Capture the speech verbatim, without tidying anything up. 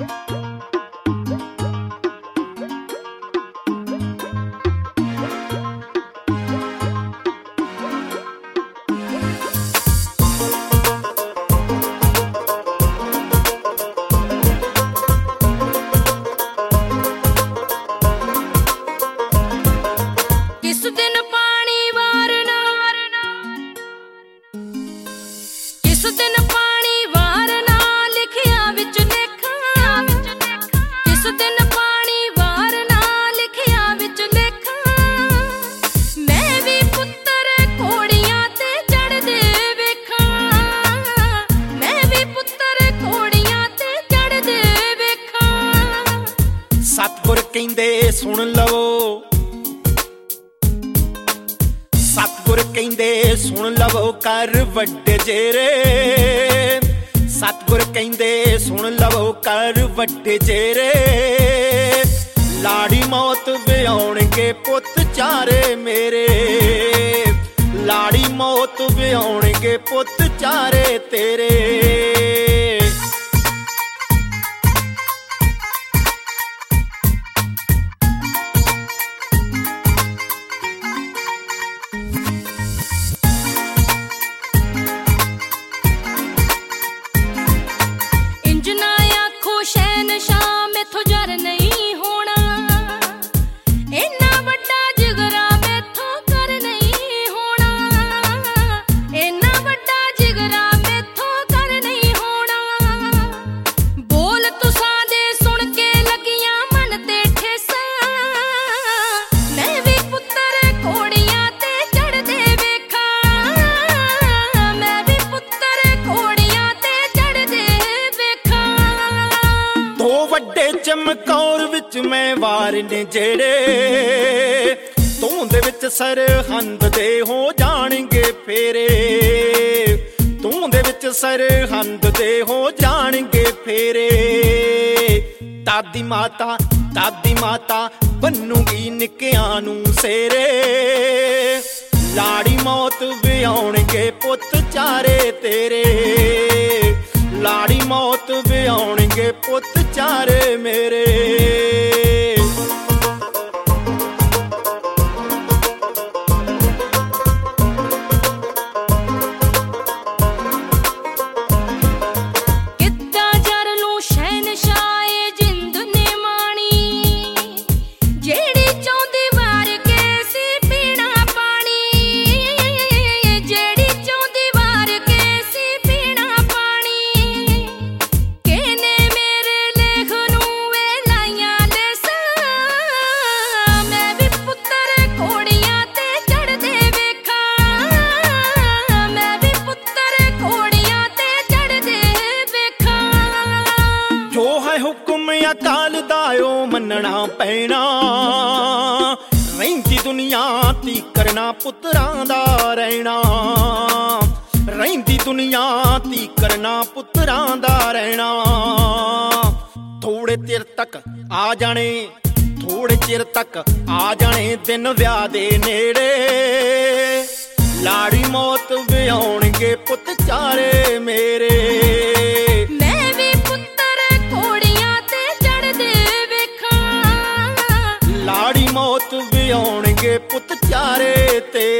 सतगुर कहंदे सुन लवो, सतगुर कहंदे सुन लवो कर वड्डे जेरे। सतगुर कहंदे सुन लवो कर वड्डे जेरे। लाड़ी मौत विआउणगे पुत चारे मेरे, लाड़ी मौत विआउणगे पुत चारे तेरे। चमकौर विच मैं वार ने जेड़े, तूं दे विच सरहंद दे हो जाणगे फेरे। तूं दे विच सरहंद दे हो जाणगे फेरे। दादी माता दादी माता बन्नूगी निक्कियां नूं सेरे। लाड़ी मौत विआउणगे पुत चारे तेरे, लाड़ी मौत विआउणगे पुत चारे मेरे। अकाल दायो मनना पैना, रहिंदी दुनिया ती करना पुत्रां दा रहना। रहिंदी दुनिया ती करना पुत्रां दा रहना। थोड़े चिर तक आ जाने, थोड़े चिर तक आ जाने दिन व्याह दे नेड़े। लाड़ी मौत विआउणगे पुत चारे मेरे। लाड़ी मौत विआउणगे पुत चारे ते।